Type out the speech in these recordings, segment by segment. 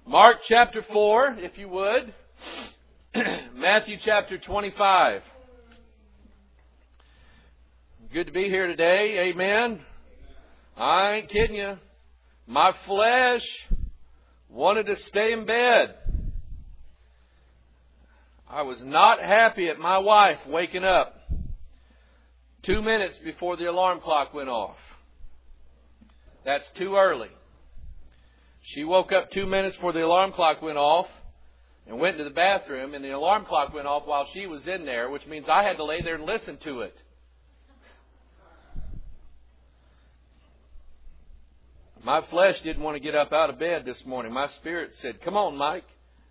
Mark chapter 4, if you would. Matthew chapter 25. Good to be here today. Amen. I ain't kidding you. My flesh wanted to stay in bed. I was not happy at my wife waking up 2 minutes before the alarm clock went off. That's too early. She woke up 2 minutes before the alarm clock went off and went to the bathroom, and the alarm clock went off while she was in there, which means I had to lay there and listen to it. My flesh didn't want to get up out of bed this morning. My spirit said, "Come on, Mike.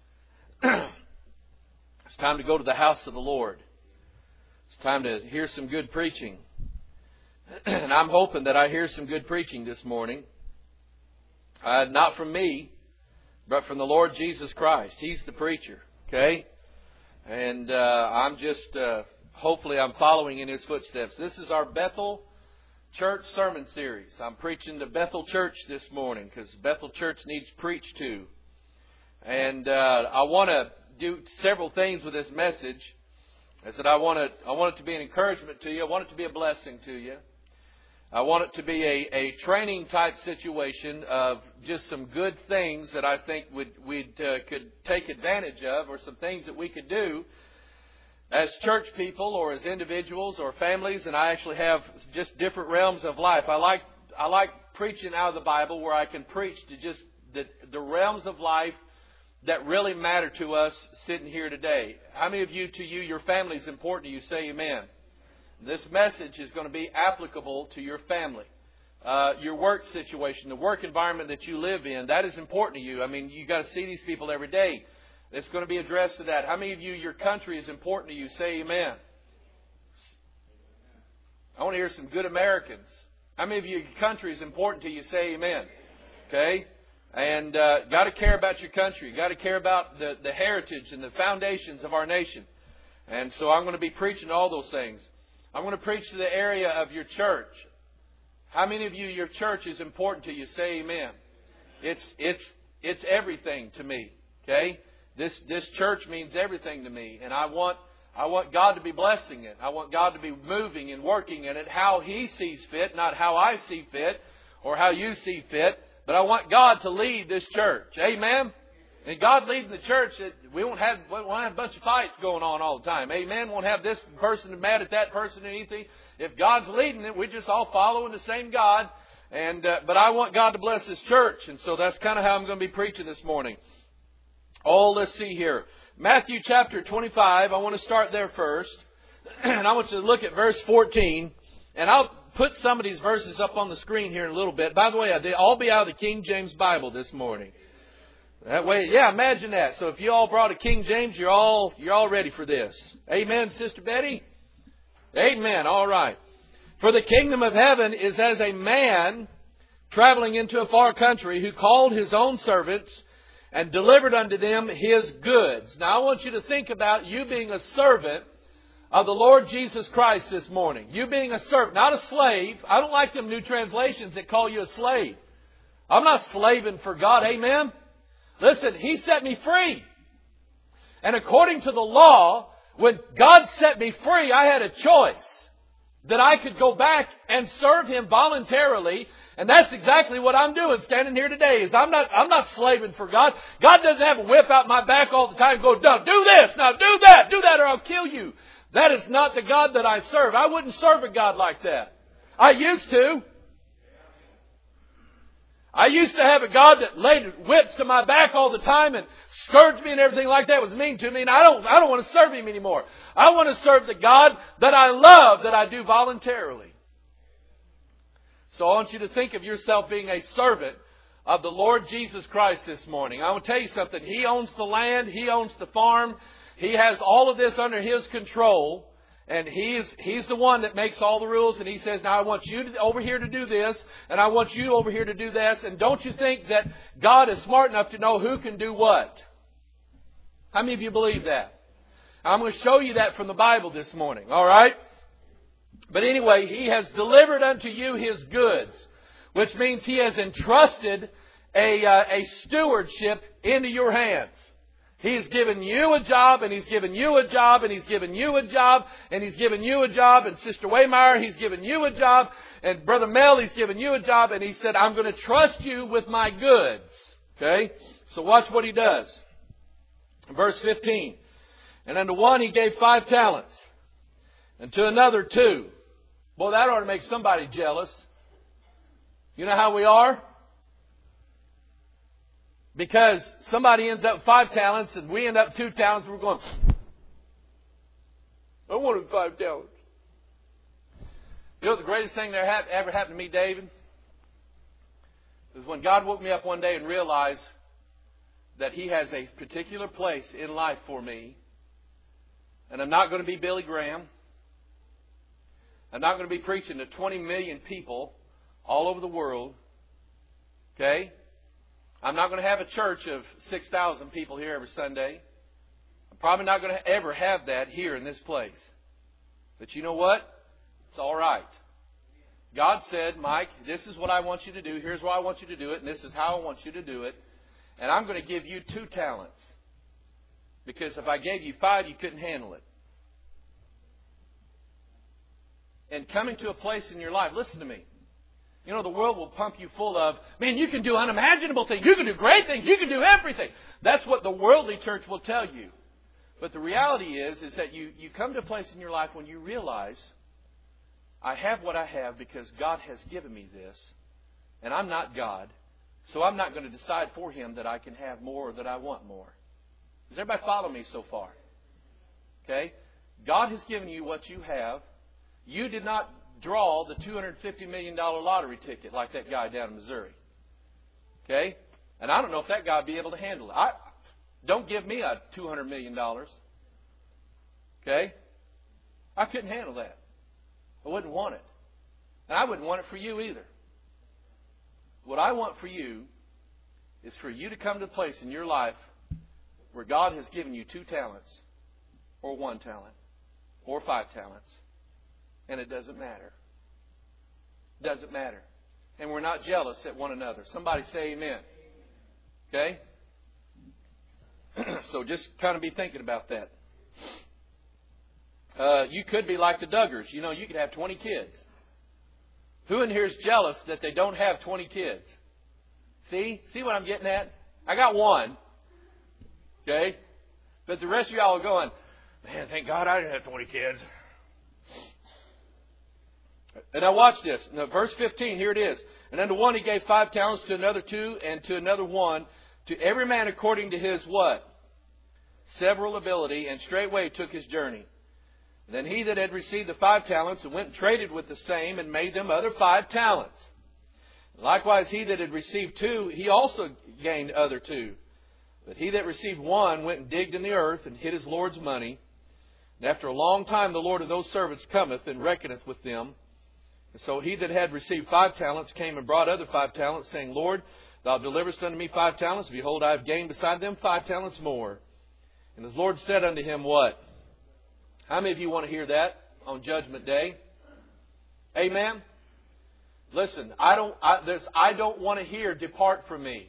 It's time to go to the house of the Lord. It's time to hear some good preaching." And I'm hoping that I hear some good preaching this morning. Not from me, but from the Lord Jesus Christ. He's the preacher, okay? And I'm just, hopefully I'm following in His footsteps. This is our Bethel Church sermon series. I'm preaching to Bethel Church this morning because Bethel Church needs preached to. And I want to do several things with this message. I said I want it to be an encouragement to you. I want it to be a blessing to you. I want it to be a training type situation of just some good things that I think we could take advantage of, or some things that we could do as church people or as individuals or families. And I actually have just different realms of life. I like preaching out of the Bible, where I can preach to just the realms of life that really matter to us sitting here today. How many of you, to you, your family is important to you? Say amen. This message is going to be applicable to your family, your work situation, the work environment that you live in. That is important to you. I mean, you got to see these people every day. It's going to be addressed to that. How many of you, your country is important to you? Say amen. I want to hear some good Americans. How many of you, your country is important to you? Say amen. Okay? And got to care about your country. Got to care about the heritage and the foundations of our nation. And so I'm going to be preaching all those things. I'm going to preach to the area of your church. How many of you, your church is important to you? Say amen. It's everything to me. Okay? This church means everything to me, and I want God to be blessing it. I want God to be moving and working in it how He sees fit, not how I see fit or how you see fit. But I want God to lead this church. Amen? And God leading the church, we won't have a bunch of fights going on all the time. Amen? Won't have this person mad at that person or anything. If God's leading it, we're just all following the same God. And but I want God to bless His church. And so that's kind of how I'm going to be preaching this morning. Oh, let's see here. Matthew chapter 25. I want to start there first. And I want you to look at verse 14. And I'll put some of these verses up on the screen here in a little bit. By the way, they all be out of the King James Bible this morning. That way, yeah, imagine that. So if you all brought a King James, you're all ready for this. Amen, Sister Betty? Amen. All right. For the kingdom of heaven is as a man traveling into a far country, who called his own servants and delivered unto them his goods. Now I want you to think about you being a servant of the Lord Jesus Christ this morning. You being a servant, not a slave. I don't like them new translations that call you a slave. I'm not slaving for God. Amen? Listen, He set me free. And according to the law, when God set me free, I had a choice that I could go back and serve Him voluntarily. And that's exactly what I'm doing standing here today. Is I'm not slaving for God. God doesn't have a whip out my back all the time and go, "No, do this, now do that, or I'll kill you." That is not the God that I serve. I wouldn't serve a God like that. I used to. I used to have a God that laid whips to my back all the time and scourged me and everything like that. Was mean to me, and I don't want to serve Him anymore. I want to serve the God that I love, that I do voluntarily. So I want you to think of yourself being a servant of the Lord Jesus Christ this morning. I will tell you something. He owns the land. He owns the farm. He has all of this under His control. And He's the one that makes all the rules. And He says, "Now I want you over here to do this. And I want you over here to do this." And don't you think that God is smart enough to know who can do what? How many of you believe that? I'm going to show you that from the Bible this morning. All right? But anyway, He has delivered unto you His goods, which means He has entrusted a stewardship into your hands. He's given you a job, and He's given you a job, and He's given you a job, and He's given you a job, and Sister Waymeyer, He's given you a job, and Brother Mel, He's given you a job, and He said, I'm going to trust you with my goods. Okay? So watch what He does. Verse 15. And unto one He gave 5 talents, and to another 2. Boy, that ought to make somebody jealous. You know how we are? Because somebody ends up 5 talents and we end up 2 talents. We're going, I wanted 5 talents. You know what the greatest thing that ever happened to me, David? Is when God woke me up one day and realized that He has a particular place in life for me. And I'm not going to be Billy Graham. I'm not going to be preaching to 20 million people all over the world. Okay? I'm not going to have a church of 6,000 people here every Sunday. I'm probably not going to ever have that here in this place. But you know what? It's all right. God said, Mike, this is what I want you to do. Here's why I want you to do it. And this is how I want you to do it. And I'm going to give you 2 talents. Because if I gave you 5, you couldn't handle it. And coming to a place in your life, listen to me. You know, the world will pump you full of, man, you can do unimaginable things. You can do great things. You can do everything. That's what the worldly church will tell you. But the reality is that you come to a place in your life when you realize, I have what I have because God has given me this. And I'm not God. So I'm not going to decide for Him that I can have more or that I want more. Does everybody follow me so far? Okay? God has given you what you have. You did not draw the $250 million lottery ticket like that guy down in Missouri. Okay? And I don't know if that guy would be able to handle it. Don't give me a $200 million. Okay? I couldn't handle that. I wouldn't want it. And I wouldn't want it for you either. What I want for you is for you to come to a place in your life where God has given you 2 talents, or 1 talent, or 5 talents. And it doesn't matter. It doesn't matter. And we're not jealous at one another. Somebody say amen. Okay? So just kind of be thinking about that. You could be like the Duggars. You know, you could have 20 kids. Who in here is jealous that they don't have 20 kids? See what I'm getting at? I got 1. Okay? But the rest of y'all are going, man, thank God I didn't have 20 kids. And now watch this. Now, verse 15, here it is. And unto one He gave 5 talents, to another 2, and to another 1. To every man according to his what? Several ability, and straightway took his journey. And then he that had received the 5 talents and went and traded with the same and made them other 5 talents. Likewise he that had received 2, he also gained other 2. But he that received 1 went and digged in the earth and hid his Lord's money. And after a long time the Lord of those servants cometh and reckoneth with them. And so he that had received 5 talents came and brought other 5 talents, saying, Lord, Thou deliverest unto me 5 talents. Behold, I have gained beside them 5 talents more. And his Lord said unto him, what? How many of you want to hear that on Judgment Day? Amen? Listen, I don't want to hear, depart from me.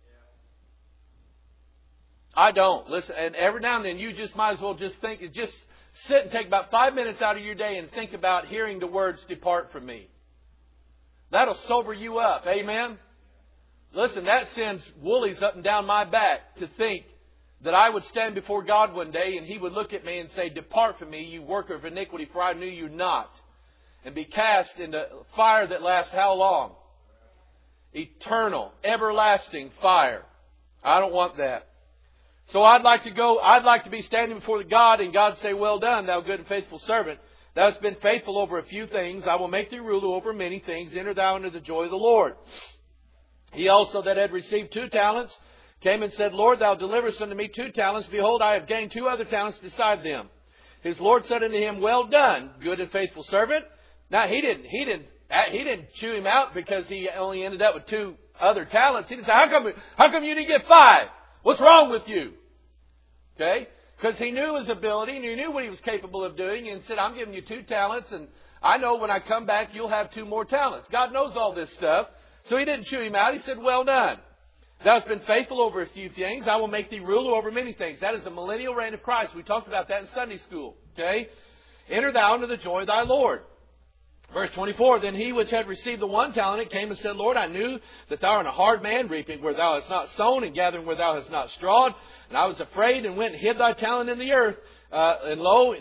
I don't. Listen, and every now and then you just might as well just sit and take about 5 minutes out of your day and think about hearing the words, depart from me. That'll sober you up. Amen? Listen, that sends woolies up and down my back to think that I would stand before God one day and He would look at me and say, depart from me, you worker of iniquity, for I knew you not. And be cast into fire that lasts how long? Eternal, everlasting fire. I don't want that. So I'd like to be standing before God and God say, well done, thou good and faithful servant. Thou hast been faithful over a few things. I will make thee ruler over many things. Enter thou into the joy of the Lord. He also that had received 2 talents came and said, Lord, Thou deliverest unto me 2 talents. Behold, I have gained 2 other talents beside them. His Lord said unto him, well done, good and faithful servant. Now, he didn't chew him out because he only ended up with 2 other talents. He didn't say, how come you didn't get 5? What's wrong with you? Okay? Because he knew his ability and he knew what he was capable of doing and said, I'm giving you 2 talents and I know when I come back you'll have 2 more talents. God knows all this stuff. So He didn't chew him out. He said, well done. Thou hast been faithful over a few things, I will make thee ruler over many things. That is the millennial reign of Christ. We talked about that in Sunday school. Okay? Enter thou into the joy of thy Lord. Verse 24, Then he which had received the 1 talent came and said, Lord, I knew that thou art a hard man, reaping where thou hast not sown, and gathering where thou hast not strawed. And I was afraid, and went and hid thy talent in the earth. And lo,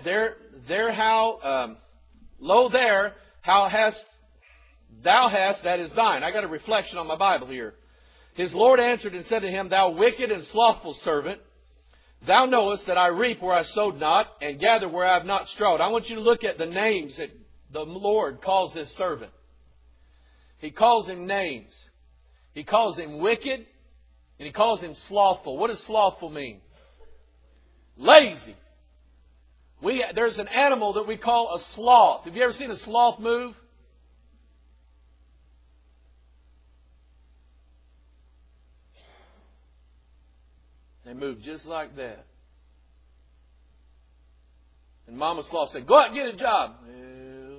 how hast that is thine. I got a reflection on my Bible here. His Lord answered and said to him, Thou wicked and slothful servant, thou knowest that I reap where I sowed not, and gather where I have not strawed. I want you to look at the names that the Lord calls this servant. He calls him names. He calls him wicked, and He calls him slothful. What does slothful mean? Lazy. There's an animal that we call a sloth. Have you ever seen a sloth move? They move just like that. And Mama Sloth said, Go out and get a job. Well,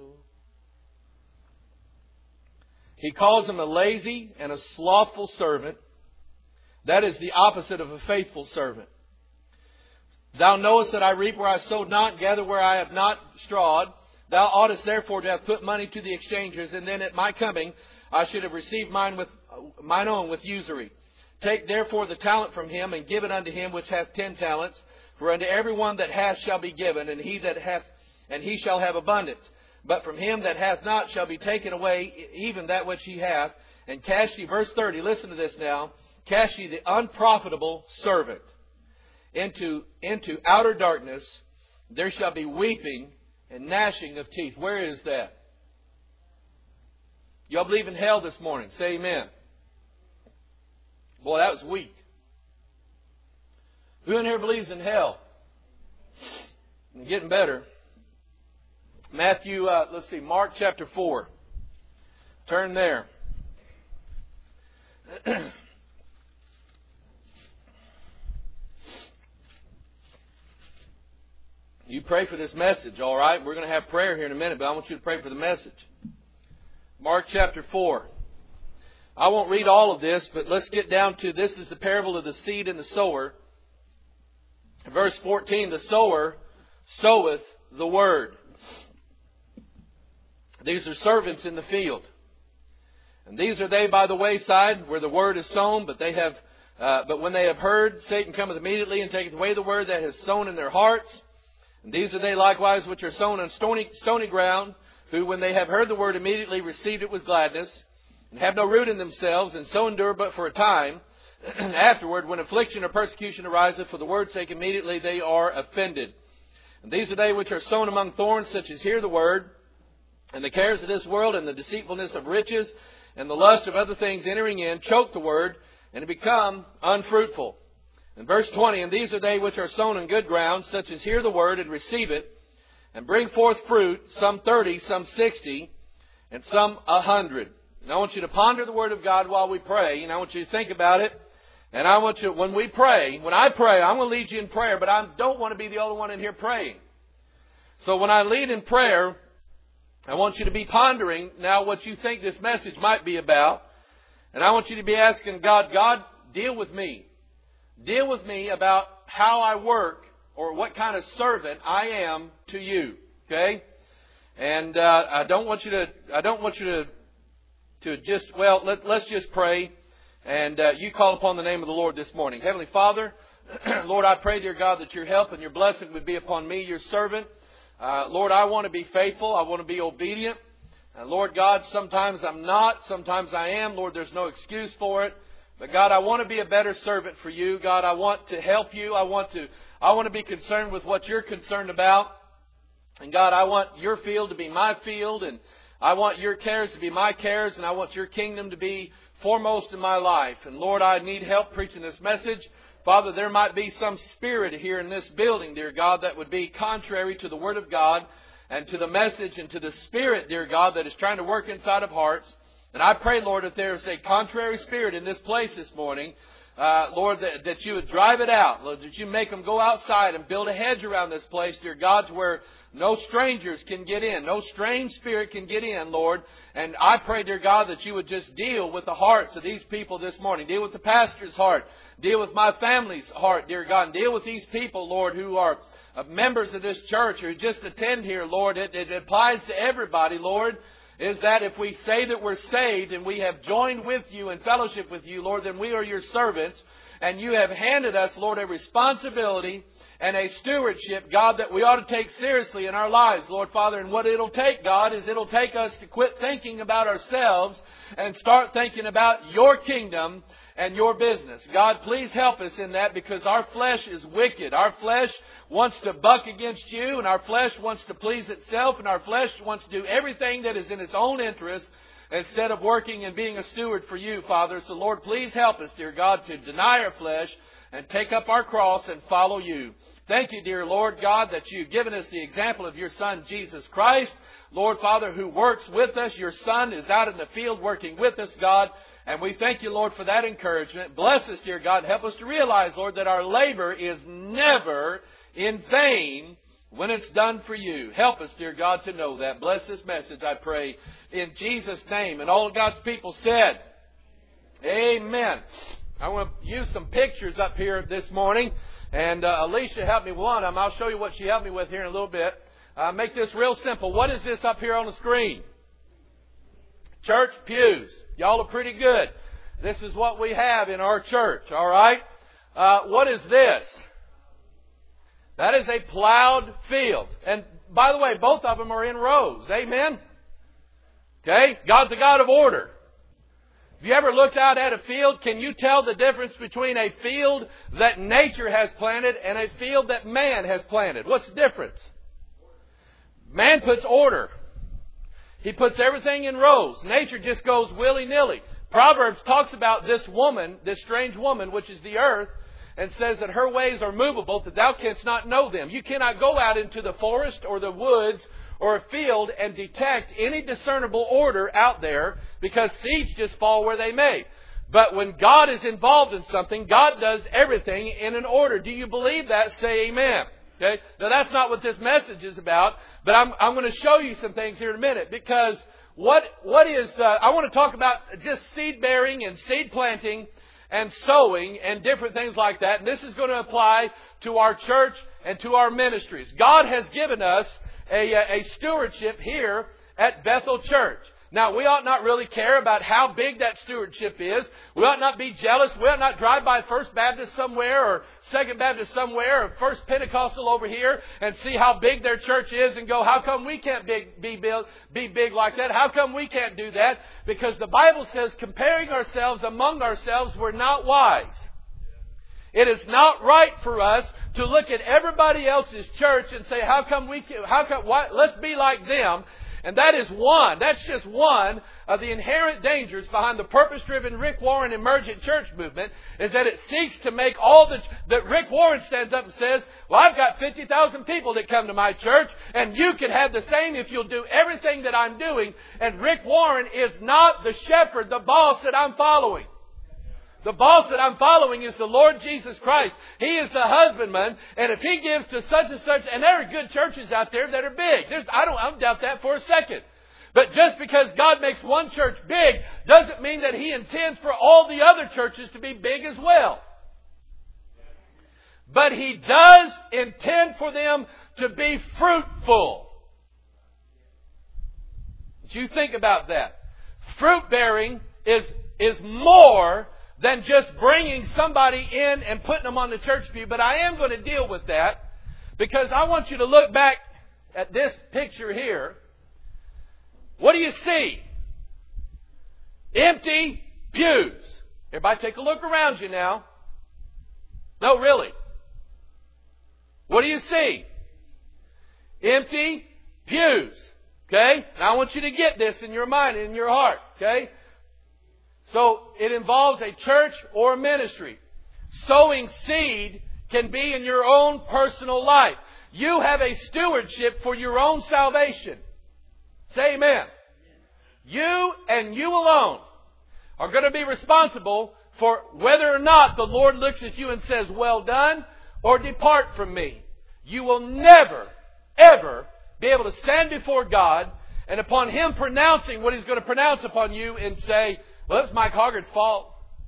He calls him a lazy and a slothful servant. That is the opposite of a faithful servant. Thou knowest that I reap where I sowed not, gather where I have not strawed. Thou oughtest therefore to have put money to the exchangers, and then at my coming I should have received mine own with usury. Take therefore the talent from him, and give it unto him which hath 10 talents. For unto every one that hath shall be given, and he shall have abundance. But from him that hath not shall be taken away even that which he hath. And cast ye, verse 30, listen to this now. Cast ye the unprofitable servant into outer darkness. There shall be weeping and gnashing of teeth. Where is that? Y'all believe in hell this morning? Say amen. Boy, that was weak. Who in here believes in hell? I'm getting better. Mark chapter 4. Turn there. You pray for this message, all right? We're going to have prayer here in a minute, but I want you to pray for the message. Mark chapter 4. I won't read all of this, but let's get down to, this is the parable of the seed and the sower. Verse 14, the sower soweth the word. These are servants in the field. And these are they by the wayside where the word is sown, but when they have heard, Satan cometh immediately and taketh away the word that is sown in their hearts. And these are they likewise which are sown on stony ground, who when they have heard the word immediately received it with gladness, and have no root in themselves, and so endure but for a time. And afterward, when affliction or persecution ariseth for the word's sake, immediately they are offended. And these are they which are sown among thorns, such as hear the word, and the cares of this world, and the deceitfulness of riches, and the lust of other things entering in, choke the word, and become unfruitful. And verse 20, and these are they which are sown in good ground, such as hear the word and receive it, and bring forth fruit, some 30, some 60, and some 100. And I want you to ponder the word of God while we pray, and I want you to think about it. And I want you, when I pray, I'm going to lead you in prayer, but I don't want to be the only one in here praying. So when I lead in prayer, I want you to be pondering now what you think this message might be about. And I want you to be asking God, deal with me. Deal with me about how I work or what kind of servant I am to you. Okay? And I don't want you to just, let's just pray. And you call upon the name of the Lord this morning. Heavenly Father, Lord, I pray, dear God, that your help and your blessing would be upon me, your servant. Lord, I want to be faithful. I want to be obedient. Lord God, sometimes I'm not. Sometimes I am. Lord, there's no excuse for it. But God, I want to be a better servant for you. God, I want to help you. I want to be concerned with what you're concerned about. And God, I want your field to be my field. And I want your cares to be my cares. And I want your kingdom to be foremost in my life. And Lord, I need help preaching this message. Father, there might be some spirit here in this building, dear God, that would be contrary to the Word of God and to the message and to the Spirit, dear God, that is trying to work inside of hearts. And I pray, Lord, that there is a contrary spirit in this place this morning, Lord, that you would drive it out. Lord, that you make them go outside and build a hedge around this place, dear God, to where no strangers can get in. No strange spirit can get in, Lord. And I pray, dear God, that you would just deal with the hearts of these people this morning. Deal with the pastor's heart. Deal with my family's heart, dear God. And deal with these people, Lord, who are members of this church or who just attend here, Lord. It applies to everybody, Lord. Is that if we say that we're saved and we have joined with you in fellowship with you, Lord, then we are your servants. And you have handed us, Lord, a responsibility and a stewardship, God, that we ought to take seriously in our lives, Lord Father. And what it'll take, God, is it'll take us to quit thinking about ourselves and start thinking about your kingdom and your business. God, please help us in that, because our flesh is wicked. Our flesh wants to buck against you, and our flesh wants to please itself, and our flesh wants to do everything that is in its own interest instead of working and being a steward for you, Father. So, Lord, please help us, dear God, to deny our flesh and take up our cross and follow you. Thank you, dear Lord God, that you've given us the example of your Son, Jesus Christ, Lord Father, who works with us. Your Son is out in the field working with us, God. And we thank you, Lord, for that encouragement. Bless us, dear God. Help us to realize, Lord, that our labor is never in vain when it's done for you. Help us, dear God, to know that. Bless this message, I pray, in Jesus' name. And all of God's people said, amen. I want to use some pictures up here this morning. And Alicia helped me with one of them. I'll show you what she helped me with here in a little bit. Make this real simple. What is this up here on the screen? Church pews. Y'all are pretty good. This is what we have in our church, all right? What is this? That is a plowed field. And by the way, both of them are in rows. Amen? Okay? God's a God of order. Have you ever looked out at a field? Can you tell the difference between a field that nature has planted and a field that man has planted? What's the difference? Man puts order. He puts everything in rows. Nature just goes willy-nilly. Proverbs talks about this woman, this strange woman, which is the earth, and says that her ways are movable, that thou canst not know them. You cannot go out into the forest or the woods or a field and detect any discernible order out there, because seeds just fall where they may. But when God is involved in something, God does everything in an order. Do you believe that? Say amen. Okay? Now that's not what this message is about, but I'm going to show you some things here in a minute, because what is I want to talk about just seed bearing and seed planting and sowing and different things like that. And this is going to apply to our church and to our ministries. God has given us a stewardship here at Bethel Church. Now, we ought not really care about how big that stewardship is. We ought not be jealous. We ought not drive by First Baptist somewhere or Second Baptist somewhere or First Pentecostal over here and see how big their church is and go, how come we can't be big like that? How come we can't do that? Because the Bible says comparing ourselves among ourselves, we're not wise. It is not right for us to look at everybody else's church and say, let's be like them. And that's just one of the inherent dangers behind the purpose-driven Rick Warren emergent church movement, is that it seeks to make that Rick Warren stands up and says, well, I've got 50,000 people that come to my church, and you can have the same if you'll do everything that I'm doing. And Rick Warren is not the shepherd, the boss that I'm following. The boss that I'm following is the Lord Jesus Christ. He is the husbandman, and if He gives to such and such, and there are good churches out there that are big. I don't doubt that for a second. But just because God makes one church big doesn't mean that He intends for all the other churches to be big as well. But He does intend for them to be fruitful. Did you think about that? Fruit bearing is more than just bringing somebody in and putting them on the church pew. But I am going to deal with that, because I want you to look back at this picture here. What do you see? Empty pews. Everybody take a look around you now. No, really. What do you see? Empty pews. Okay? Now I want you to get this in your mind and in your heart. Okay? So it involves a church or a ministry. Sowing seed can be in your own personal life. You have a stewardship for your own salvation. Say amen. You and you alone are going to be responsible for whether or not the Lord looks at you and says, well done, or depart from me. You will never, ever be able to stand before God and upon Him pronouncing what He's going to pronounce upon you and say, well, it's Mike Hoggard's fault.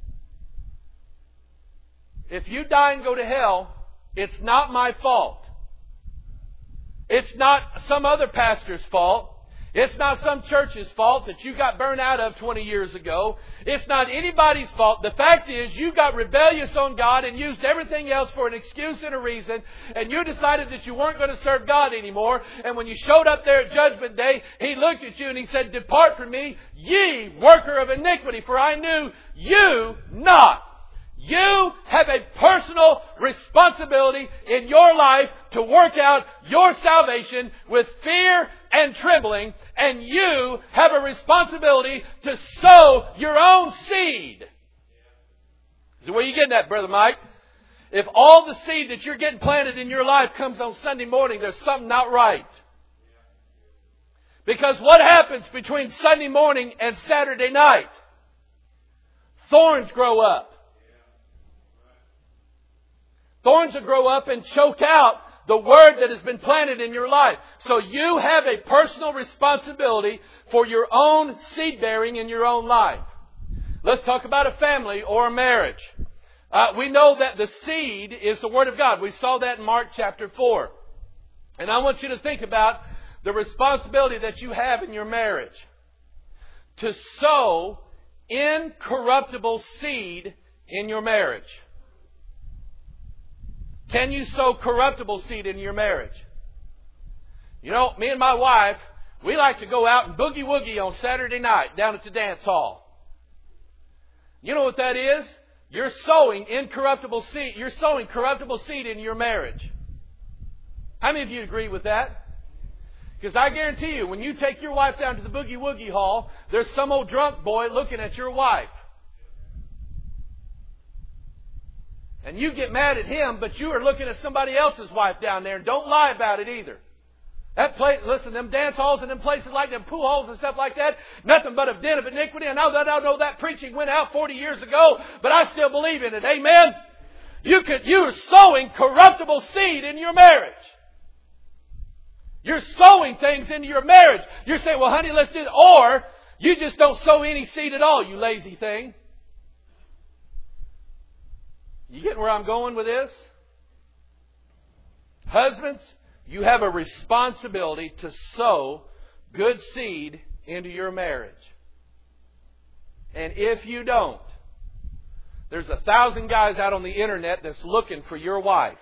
If you die and go to hell, it's not my fault. It's not some other pastor's fault. It's not some church's fault that you got burned out of 20 years ago. It's not anybody's fault. The fact is, you got rebellious on God and used everything else for an excuse and a reason, and you decided that you weren't going to serve God anymore. And when you showed up there at Judgment Day, He looked at you and He said, depart from me, ye worker of iniquity, for I knew you not. You have a personal responsibility in your life to work out your salvation with fear and trembling, and you have a responsibility to sow your own seed. So where are you getting at, Brother Mike? If all the seed that you're getting planted in your life comes on Sunday morning, there's something not right. Because what happens between Sunday morning and Saturday night? Thorns grow up. Thorns will grow up and choke out the word that has been planted in your life. So you have a personal responsibility for your own seed bearing in your own life. Let's talk about a family or a marriage. We know that the seed is the Word of God. We saw that in Mark chapter 4. And I want you to think about the responsibility that you have in your marriage to sow incorruptible seed in your marriage. Can you sow corruptible seed in your marriage? You know, me and my wife, we like to go out and boogie-woogie on Saturday night down at the dance hall. You know what that is? You're sowing incorruptible seed. You're sowing corruptible seed in your marriage. How many of you agree with that? Because I guarantee you, when you take your wife down to the boogie-woogie hall, there's some old drunk boy looking at your wife. And you get mad at him, but you are looking at somebody else's wife down there. And don't lie about it either. That place, listen, them dance halls and them places like them pool halls and stuff like that, nothing but a den of iniquity. I know that preaching went out 40 years ago, but I still believe in it. Amen? You're sowing corruptible seed in your marriage. You're sowing things into your marriage. You're saying, well, honey, let's do it. Or you just don't sow any seed at all, you lazy thing. You getting where I'm going with this? Husbands, you have a responsibility to sow good seed into your marriage. And if you don't, there's 1,000 guys out on the internet that's looking for your wife.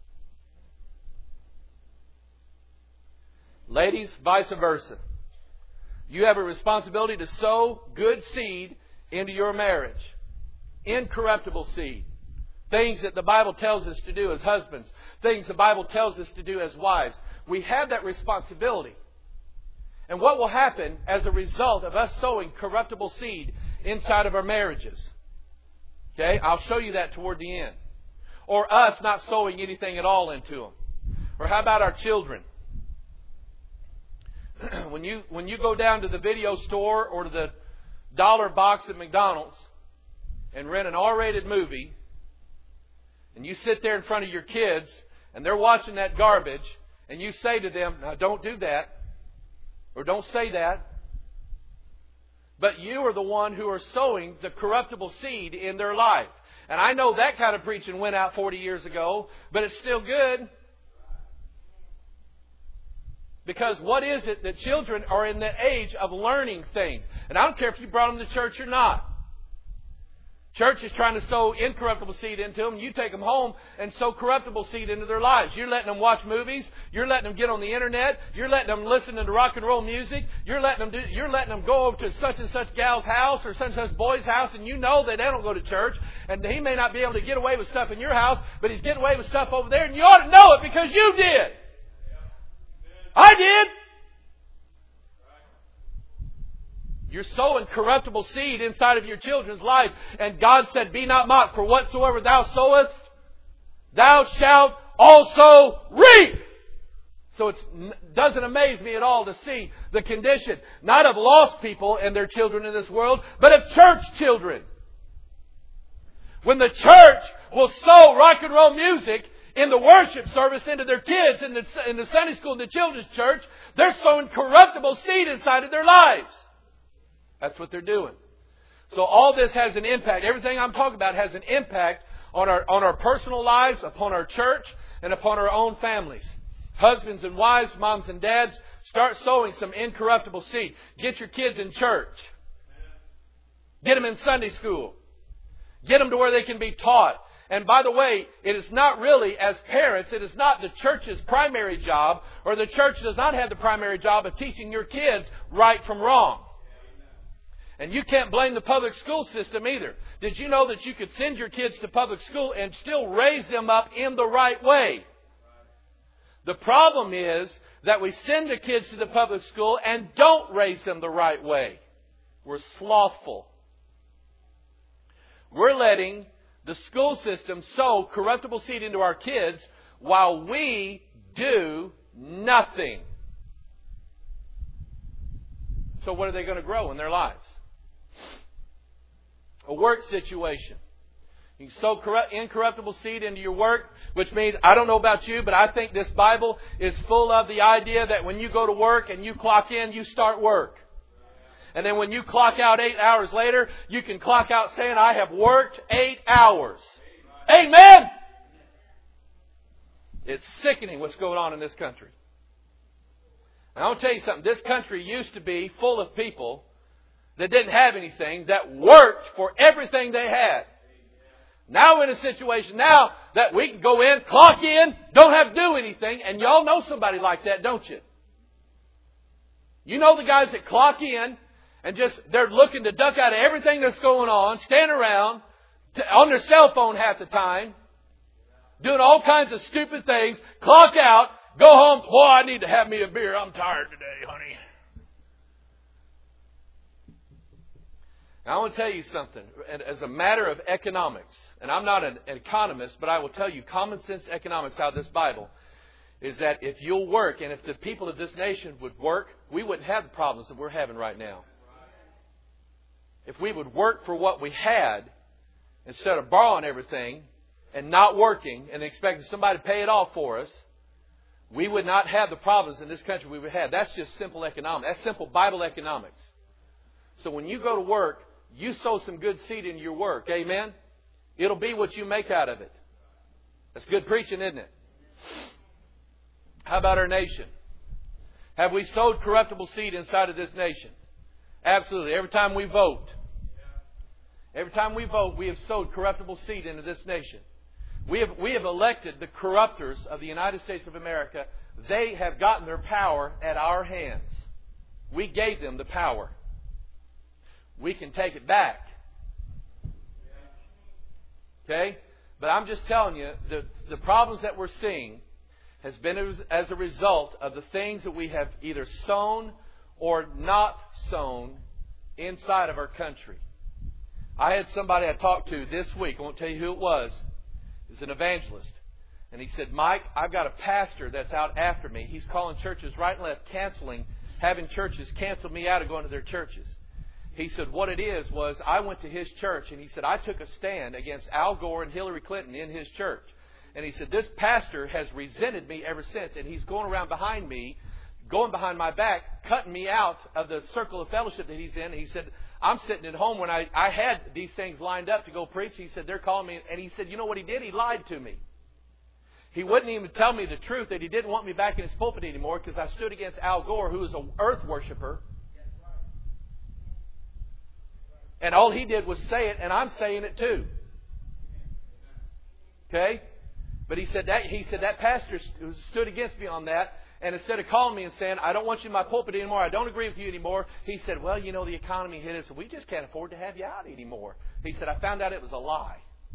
Ladies, vice versa. You have a responsibility to sow good seed into your marriage. Incorruptible seed. Things that the Bible tells us to do as husbands. Things the Bible tells us to do as wives. We have that responsibility. And what will happen as a result of us sowing corruptible seed inside of our marriages? Okay, I'll show you that toward the end. Or us not sowing anything at all into them. Or how about our children? When you go down to the video store or to the dollar box at McDonald's and rent an R-rated movie, and you sit there in front of your kids, and they're watching that garbage, and you say to them, now don't do that, or don't say that. But you are the one who are sowing the corruptible seed in their life. And I know that kind of preaching went out 40 years ago, but it's still good. Because what is it that children are in the age of learning things? And I don't care if you brought them to church or not. Church is trying to sow incorruptible seed into them. You take them home and sow corruptible seed into their lives. You're letting them watch movies. You're letting them get on the internet. You're letting them listen to rock and roll music. You're letting them go over to such and such gal's house or such and such boy's house, and you know that they don't go to church. And he may not be able to get away with stuff in your house, but he's getting away with stuff over there, and you ought to know it because you did. I did. You're sowing corruptible seed inside of your children's life. And God said, be not mocked, for whatsoever thou sowest, thou shalt also reap. So it doesn't amaze me at all to see the condition, not of lost people and their children in this world, but of church children. When the church will sow rock and roll music in the worship service into their kids, in the Sunday school, in the children's church, they're sowing corruptible seed inside of their lives. That's what they're doing. So all this has an impact. Everything I'm talking about has an impact on our personal lives, upon our church, and upon our own families. Husbands and wives, moms and dads, start sowing some incorruptible seed. Get your kids in church. Get them in Sunday school. Get them to where they can be taught. And by the way, it is not really, as parents, it is not the church's primary job, or the church does not have the primary job of teaching your kids right from wrong. And you can't blame the public school system either. Did you know that you could send your kids to public school and still raise them up in the right way? The problem is that we send the kids to the public school and don't raise them the right way. We're slothful. We're letting the school system sow corruptible seed into our kids while we do nothing. So what are they going to grow in their lives? A work situation. You can sow incorruptible seed into your work, which means, I don't know about you, but I think this Bible is full of the idea that when you go to work and you clock in, you start work. And then when you clock out 8 hours later, you can clock out saying, I have worked 8 hours. Amen! It's sickening what's going on in this country. And I'll tell you something. This country used to be full of people that didn't have anything, that worked for everything they had. Now we're in a situation now that we can go in, clock in, don't have to do anything. And y'all know somebody like that, don't you? You know the guys that clock in and just, they're looking to duck out of everything that's going on, stand around on their cell phone half the time, doing all kinds of stupid things, clock out, go home. Boy, I need to have me a beer. I'm tired today, honey. Now, I want to tell you something. As a matter of economics, and I'm not an economist, but I will tell you common sense economics out of this Bible, is that if you'll work, and if the people of this nation would work, we wouldn't have the problems that we're having right now. If we would work for what we had, instead of borrowing everything and not working and expecting somebody to pay it off for us, we would not have the problems in this country we would have. That's just simple economics. That's simple Bible economics. So when you go to work, you sow some good seed into your work. Amen? It'll be what you make out of it. That's good preaching, isn't it? How about our nation? Have we sowed corruptible seed inside of this nation? Absolutely. Every time we vote, we have sowed corruptible seed into this nation. We have elected the corruptors of the United States of America. They have gotten their power at our hands. We gave them the power. We can take it back. Okay? But I'm just telling you, the problems that we're seeing has been as a result of the things that we have either sown or not sown inside of our country. I had somebody I talked to this week. I won't tell you who it was. He's an evangelist. And he said, Mike, I've got a pastor that's out after me. He's calling churches right and left, having churches cancel me out of going to their churches. He said, what it is was I went to his church, and he said, I took a stand against Al Gore and Hillary Clinton in his church. And he said, this pastor has resented me ever since, and he's going around behind me, going behind my back, cutting me out of the circle of fellowship that he's in. And he said, I'm sitting at home when I had these things lined up to go preach. He said, they're calling me. And he said, you know what he did? He lied to me. He wouldn't even tell me the truth that he didn't want me back in his pulpit anymore because I stood against Al Gore, who is an earth worshiper. And all he did was say it, and I'm saying it too. Okay? But he said that pastor stood against me on that. And instead of calling me and saying, I don't want you in my pulpit anymore, I don't agree with you anymore, he said, well, you know, the economy hit us, and we just can't afford to have you out anymore. He said, I found out it was a lie.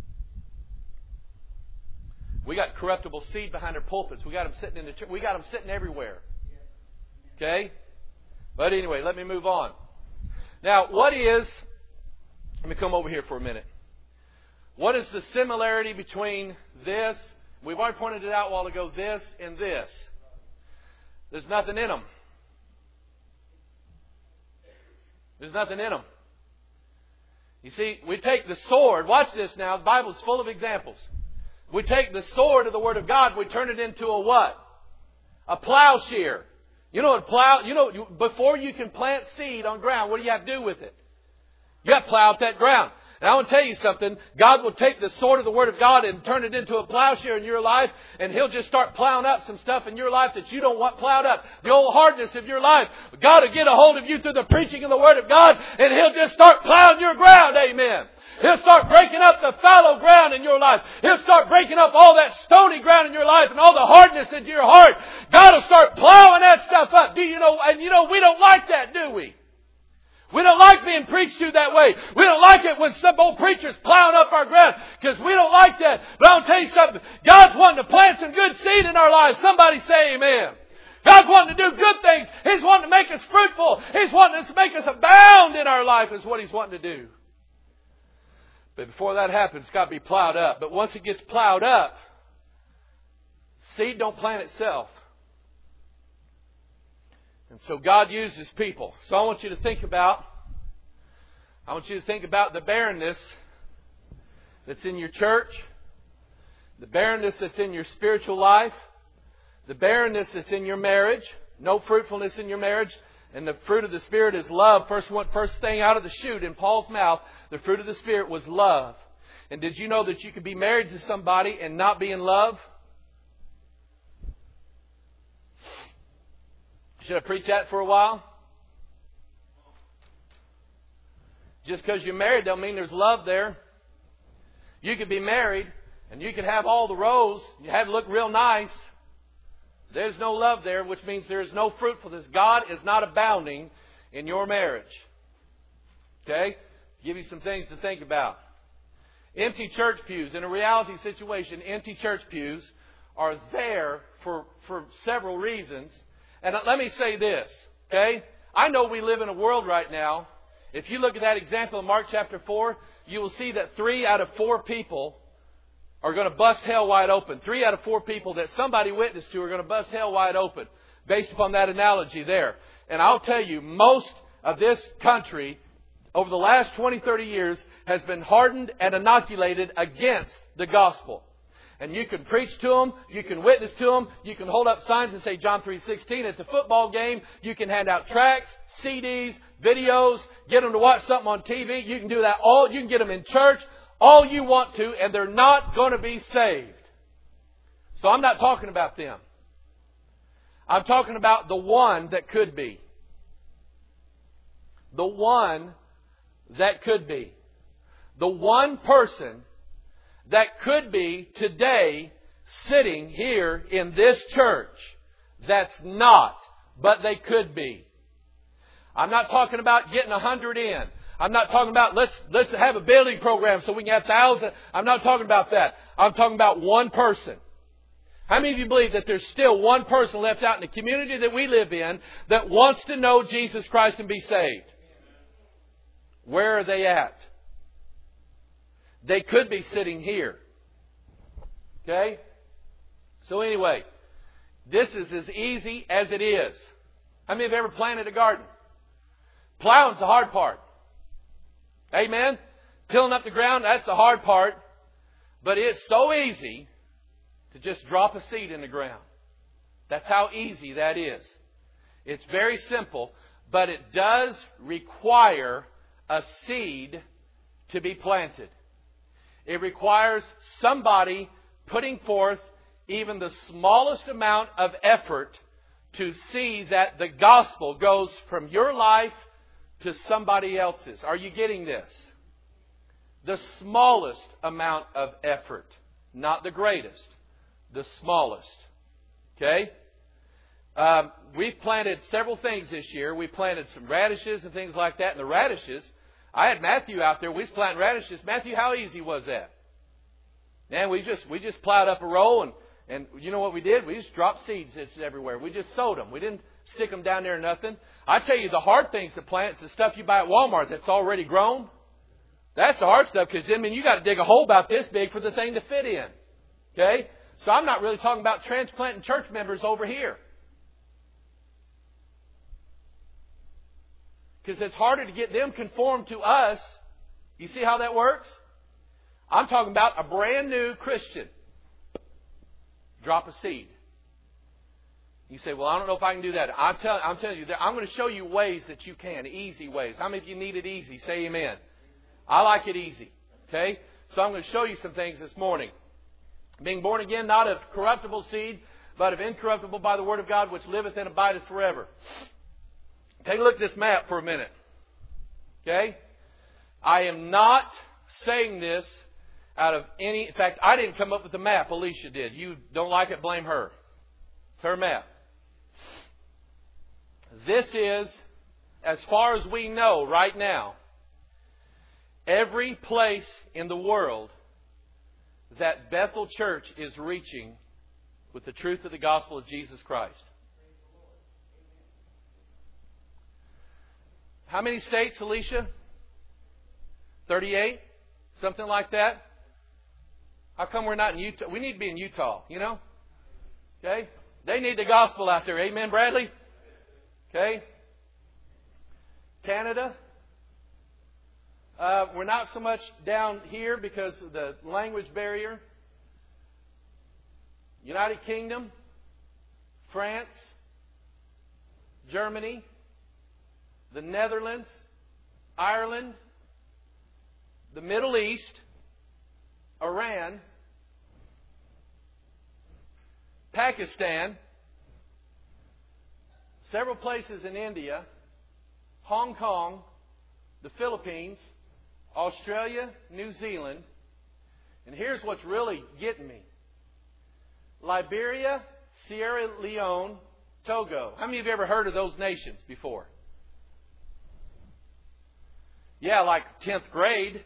We got corruptible seed behind our pulpits. We got them sitting in the church. We got them sitting everywhere. Okay? But anyway, let me move on. Now, let me come over here for a minute. What is the similarity between this? We've already pointed it out a while ago, this and this. There's nothing in them. There's nothing in them. You see, we take the sword. Watch this now. The Bible's full of examples. We take the sword of the Word of God. We turn it into a what? A plowshare. You know what plow? Before you can plant seed on ground, what do you have to do with it? You have to plow up that ground. And I want to tell you something. God will take the sword of the Word of God and turn it into a plowshare in your life. And He'll just start plowing up some stuff in your life that you don't want plowed up. The old hardness of your life. God will get a hold of you through the preaching of the Word of God. And He'll just start plowing your ground. Amen. He'll start breaking up the fallow ground in your life. He'll start breaking up all that stony ground in your life and all the hardness in your heart. God will start plowing that stuff up. Do you know? And we don't like that, do we? We don't like being preached to that way. We don't like it when some old preacher's plowing up our ground because we don't like that. But I'll tell you something. God's wanting to plant some good seed in our lives. Somebody say amen. God's wanting to do good things. He's wanting to make us fruitful. He's wanting to make us abound in our life is what He's wanting to do. But before that happens, it's got to be plowed up. But once it gets plowed up, seed don't plant itself. And so God uses people. So I want you to think about the barrenness that's in your church, the barrenness that's in your spiritual life, the barrenness that's in your marriage, no fruitfulness in your marriage, and the fruit of the Spirit is love. First thing out of the chute in Paul's mouth, the fruit of the Spirit was love. And did you know that you could be married to somebody and not be in love? Should I preach that for a while? Just because you're married don't mean there's love there. You could be married and you could have all the rows. You have to look real nice. There's no love there, which means there is no fruitfulness. God is not abounding in your marriage. Okay? Give you some things to think about. Empty church pews. In a reality situation, empty church pews are there for several reasons. And let me say this, okay? I know we live in a world right now. If you look at that example in Mark chapter 4, you will see that 3 out of 4 people are going to bust hell wide open. 3 out of 4 people that somebody witnessed to are going to bust hell wide open based upon that analogy there. And I'll tell you, most of this country over the last 20, 30 years has been hardened and inoculated against the gospel. And you can preach to them, you can witness to them, you can hold up signs and say John 3:16 at the football game. You can hand out tracts, CDs, videos, get them to watch something on TV. You can do that all. You can get them in church, all you want to, and they're not going to be saved. So I'm not talking about them. I'm talking about the one that could be. The one that could be. The one person that could be today sitting here in this church that's not, but they could be. I'm not talking about getting 100 in. I'm not talking about let's have a building program so we can have 1,000. I'm not talking about that. I'm talking about one person. How many of you believe that there's still one person left out in the community that we live in that wants to know Jesus Christ and be saved? Where are they at? They could be sitting here. Okay? So anyway, this is as easy as it is. How many have ever planted a garden? Plowing's the hard part. Amen? Tilling up the ground, that's the hard part. But it's so easy to just drop a seed in the ground. That's how easy that is. It's very simple, but it does require a seed to be planted. It requires somebody putting forth even the smallest amount of effort to see that the gospel goes from your life to somebody else's. Are you getting this? The smallest amount of effort. Not the greatest. The smallest. Okay? We've planted several things this year. We planted some radishes and things like that. And the radishes, I had Matthew out there. We was planting radishes. Matthew, how easy was that? Man, we just plowed up a row and you know what we did? We just dropped seeds everywhere. We just sowed them. We didn't stick them down there or nothing. I tell you, the hard things to plant is the stuff you buy at Walmart that's already grown. That's the hard stuff because, I mean, you got to dig a hole about this big for the thing to fit in. Okay? So I'm not really talking about transplanting church members over here. Because it's harder to get them conformed to us You see how that works? I'm talking about a brand new Christian. Drop a seed. You say, well, I don't know if I can do that. I'm telling you, I'm going to show you ways that you can, easy ways. How many of you need it easy? Say amen. I like it easy. Okay? So I'm going to show you some things this morning. Being born again, not of corruptible seed, but of incorruptible by the Word of God, which liveth and abideth forever. Take a look at this map for a minute. Okay? I am not saying this out of any... In fact, I didn't come up with the map. Alicia did. You don't like it, blame her. It's her map. This is, as far as we know right now, every place in the world that Bethel Church is reaching with the truth of the gospel of Jesus Christ. How many states, Alicia? 38? Something like that? How come we're not in Utah? We need to be in Utah, you know? Okay? They need the gospel out there. Amen, Bradley? Okay? Canada. We're not so much down here because of the language barrier. United Kingdom. France. Germany. The Netherlands. Ireland. The Middle East. Iran. Pakistan. Several places in India, Hong Kong, the Philippines, Australia, New Zealand, and here's what's really getting me. Liberia, Sierra Leone, Togo. How many of you have ever heard of those nations before? Yeah, like 10th grade.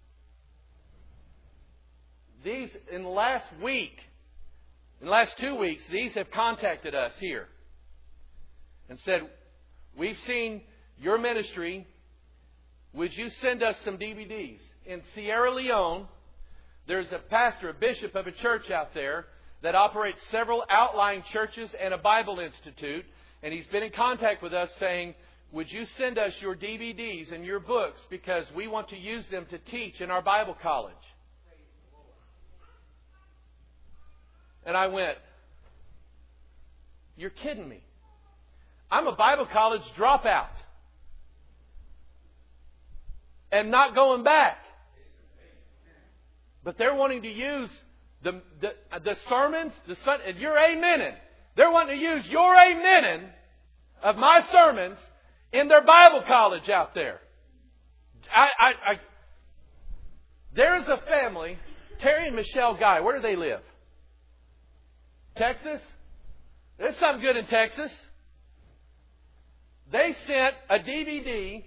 These, in the last week, in the last 2 weeks, these have contacted us here and said, we've seen your ministry. Would you send us some DVDs? In Sierra Leone, there's a pastor, a bishop of a church out there that operates several outlying churches and a Bible institute. And he's been in contact with us saying, would you send us your DVDs and your books because we want to use them to teach in our Bible college? And I went, you're kidding me. I'm a Bible college dropout. And not going back. But they're wanting to use the sermons, and you're amening. They're wanting to use your amening of my sermons in their Bible college out there. There's a family, Terry and Michelle Guy. Where do they live? Texas? There's something good in Texas. They sent a DVD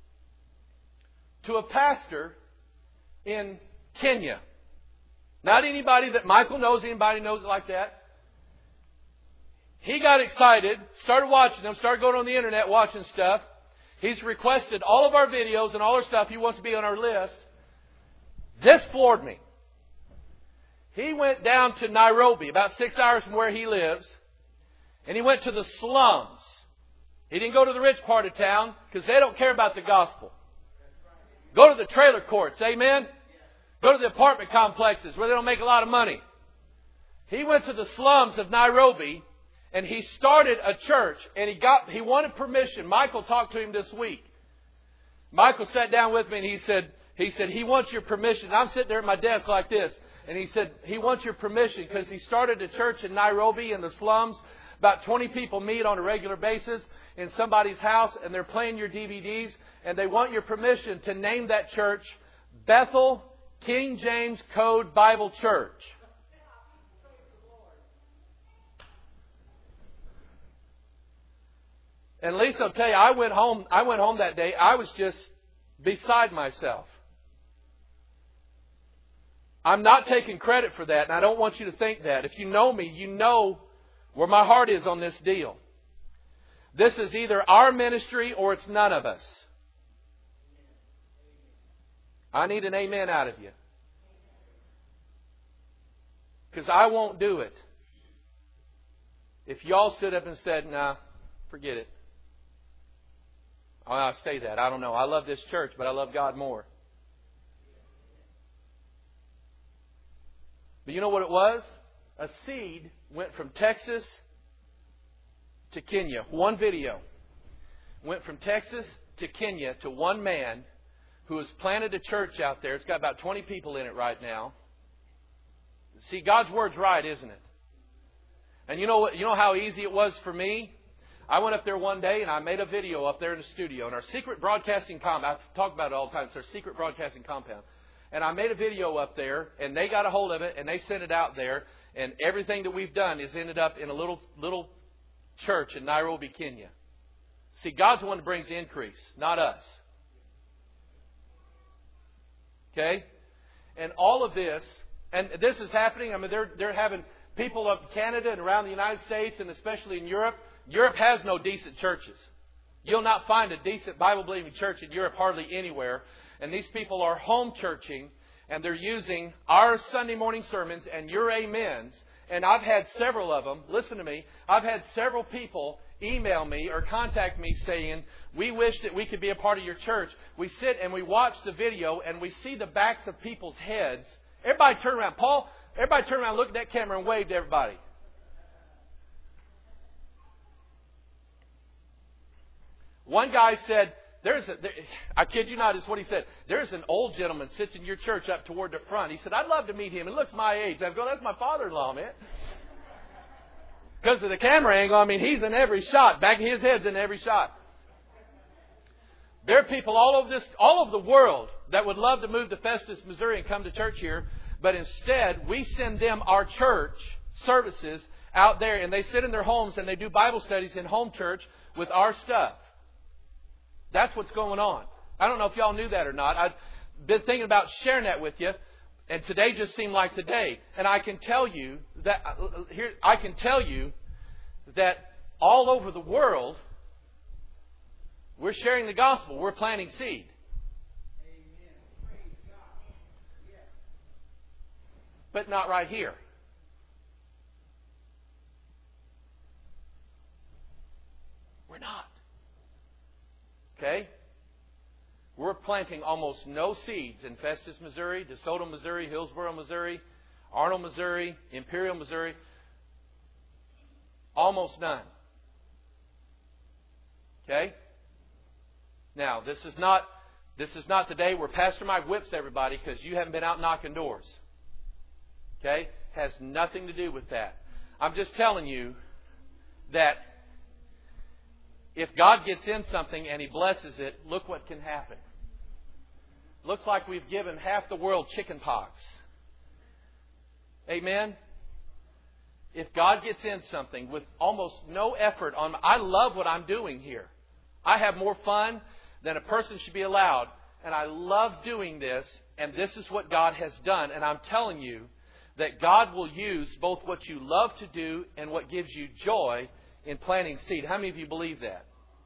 to a pastor in Kenya. Not anybody that Michael knows, anybody knows it like that. He got excited, started watching them, started going on the internet watching stuff. He's requested all of our videos and all our stuff. He wants to be on our list. This floored me. He went down to Nairobi, about 6 hours from where he lives, and he went to the slums. He didn't go to the rich part of town because they don't care about the gospel. Go to the trailer courts, amen? Go to the apartment complexes where they don't make a lot of money. He went to the slums of Nairobi and he started a church and he wanted permission. Michael talked to him this week. Michael sat down with me and he said he wants your permission. And I'm sitting there at my desk like this and he said he wants your permission because he started a church in Nairobi in the slums. About 20 people meet on a regular basis in somebody's house and they're playing your DVDs and they want your permission to name that church Bethel King James Code Bible Church. And Lisa will tell you, I went home that day. I was just beside myself. I'm not taking credit for that, and I don't want you to think that. If you know me, you know where my heart is on this deal. This is either our ministry or it's none of us. I need an amen out of you. Because I won't do it. If y'all stood up and said, nah, forget it. I say that. I don't know. I love this church, but I love God more. But you know what it was? A seed went from Texas to Kenya. One video went from Texas to Kenya to one man who has planted a church out there. It's got about 20 people in it right now. See, God's Word's right, isn't it? And you know what? You know how easy it was for me? I went up there one day and I made a video up there in the studio. In our secret broadcasting compound, I talk about it all the time. It's our secret broadcasting compound. And I made a video up there, and they got a hold of it, and they sent it out there. And everything that we've done has ended up in a little church in Nairobi, Kenya. See, God's the one that brings the increase, not us. Okay? And all of this, and this is happening. I mean, they're having people up in Canada and around the United States, and especially in Europe. Europe has no decent churches. You'll not find a decent Bible-believing church in Europe hardly anywhere. And these people are home churching, and they're using our Sunday morning sermons and your amens. And I've had several of them, listen to me, I've had several people email me or contact me saying, we wish that we could be a part of your church. We sit and we watch the video and we see the backs of people's heads. Everybody turn around. Paul, everybody turn around, look at that camera and wave to everybody. One guy said, I kid you not, is what he said. There's an old gentleman sits in your church up toward the front. He said, I'd love to meet him. He looks my age. I'm going, that's my father-in-law, man. Because of the camera angle, I mean, he's in every shot. Back of his head's in every shot. There are people all over the world that would love to move to Festus, Missouri and come to church here. But instead, we send them our church services out there. And they sit in their homes and they do Bible studies in home church with our stuff. That's what's going on. I don't know if y'all knew that or not. I've been thinking about sharing that with you. And today just seemed like the day. And I can tell you that all over the world, we're sharing the gospel. We're planting seed. But not right here. We're not. Okay? We're planting almost no seeds in Festus, Missouri, DeSoto, Missouri, Hillsboro, Missouri, Arnold, Missouri, Imperial, Missouri. Almost none. Okay? Now, this is not the day where Pastor Mike whips everybody because you haven't been out knocking doors. Okay? Has nothing to do with that. I'm just telling you that if God gets in something and He blesses it, look what can happen. Looks like we've given half the world chicken pox. Amen? If God gets in something with almost no effort on... I love what I'm doing here. I have more fun than a person should be allowed. And I love doing this. And this is what God has done. And I'm telling you that God will use both what you love to do and what gives you joy in planting seed. How many of you believe that?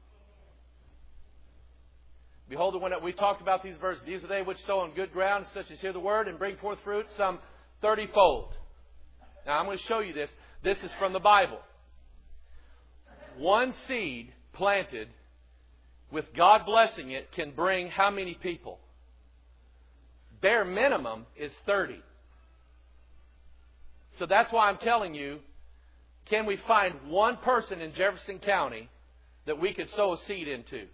Behold, the one that we talked about these verses. These are they which sow on good ground, such as hear the word and bring forth fruit, some 30-fold. Now, I'm going to show you this. This is from the Bible. One seed planted with God blessing it can bring how many people? Bare minimum is 30. So that's why I'm telling you, can we find one person in Jefferson County that we could sow a seed into?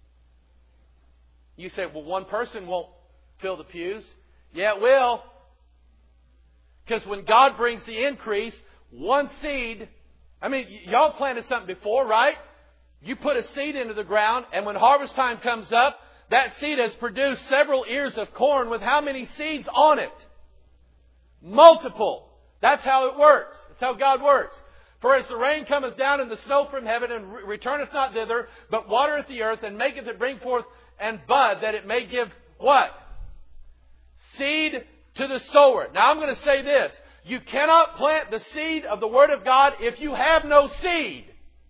You say, well, one person won't fill the pews. Yeah, it will. Because when God brings the increase, one seed... I mean, y'all planted something before, right? You put a seed into the ground, and when harvest time comes up, that seed has produced several ears of corn with how many seeds on it? Multiple. That's how it works. That's how God works. For as the rain cometh down and the snow from heaven, and returneth not thither, but watereth the earth, and maketh it bring forth and bud, that it may give what? Seed to the sower. Now I'm going to say this. You cannot plant the seed of the Word of God if you have no seed.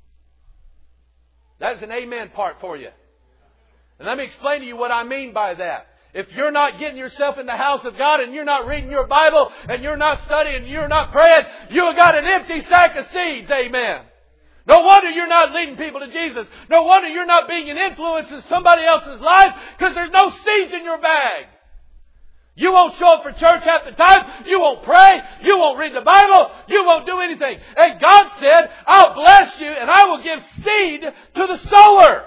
That's an amen part for you. And let me explain to you what I mean by that. If you're not getting yourself in the house of God and you're not reading your Bible and you're not studying and you're not praying, you've got an empty sack of seeds. Amen. No wonder you're not leading people to Jesus. No wonder you're not being an influence in somebody else's life because there's no seeds in your bag. You won't show up for church half the time. You won't pray. You won't read the Bible. You won't do anything. And God said, I'll bless you and I will give seed to the sower.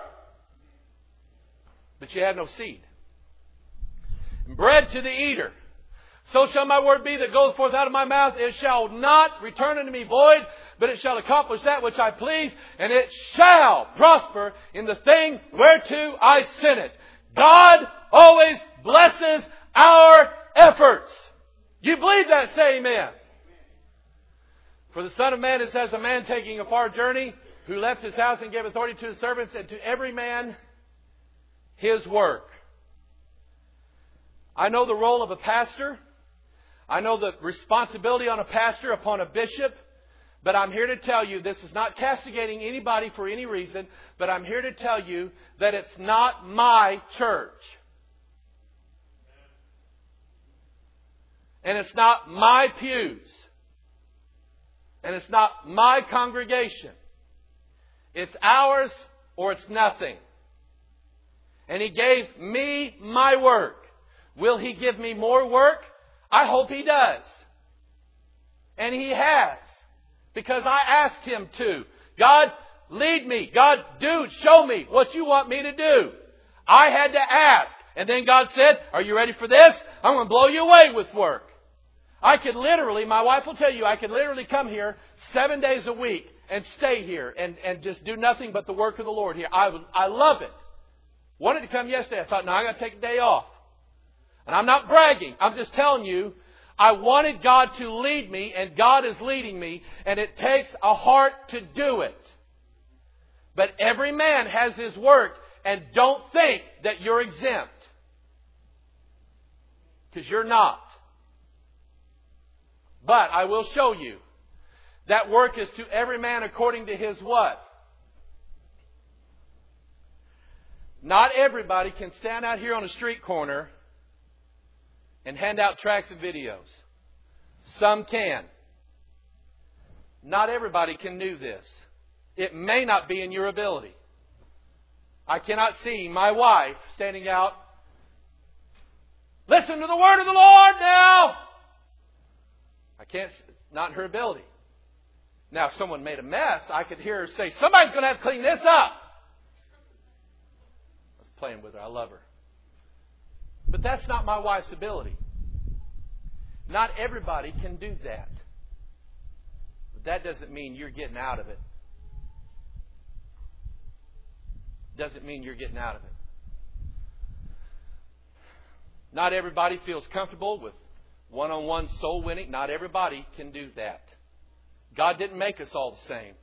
But you had no seed. And bread to the eater. So shall my word be that goeth forth out of my mouth. It shall not return unto me void, but it shall accomplish that which I please, and it shall prosper in the thing whereto I sent it. God always blesses our efforts. You believe that? Say amen. For the Son of Man is as a man taking a far journey, who left his house and gave authority to his servants, and to every man his work. I know the role of a pastor. I know the responsibility on a pastor upon a bishop. But I'm here to tell you, this is not castigating anybody for any reason, but I'm here to tell you that it's not my church. And it's not my pews. And it's not my congregation. It's ours or it's nothing. And He gave me my work. Will He give me more work? I hope He does. And He has. Because I asked Him to. God, lead me. God, show me what you want me to do. I had to ask. And then God said, are you ready for this? I'm going to blow you away with work. I could literally, my wife will tell you, I could literally come here 7 days a week and stay here and just do nothing but the work of the Lord here. I love it. Wanted to come yesterday. I thought, no, I got to take a day off. And I'm not bragging. I'm just telling you, I wanted God to lead me, and God is leading me, and it takes a heart to do it. But every man has his work, and don't think that you're exempt. Because you're not. But I will show you. That work is to every man according to his what? Not everybody can stand out here on a street corner and hand out tracts and videos. Some can. Not everybody can do this. It may not be in your ability. I cannot see my wife standing out. Listen to the word of the Lord now. I can't, not in her ability. Now, if someone made a mess, I could hear her say, somebody's going to have to clean this up. I was playing with her. I love her. But that's not my wife's ability. Not everybody can do that. But that doesn't mean you're getting out of it. Doesn't mean you're getting out of it. Not everybody feels comfortable with one-on-one soul winning. Not everybody can do that. God didn't make us all the same.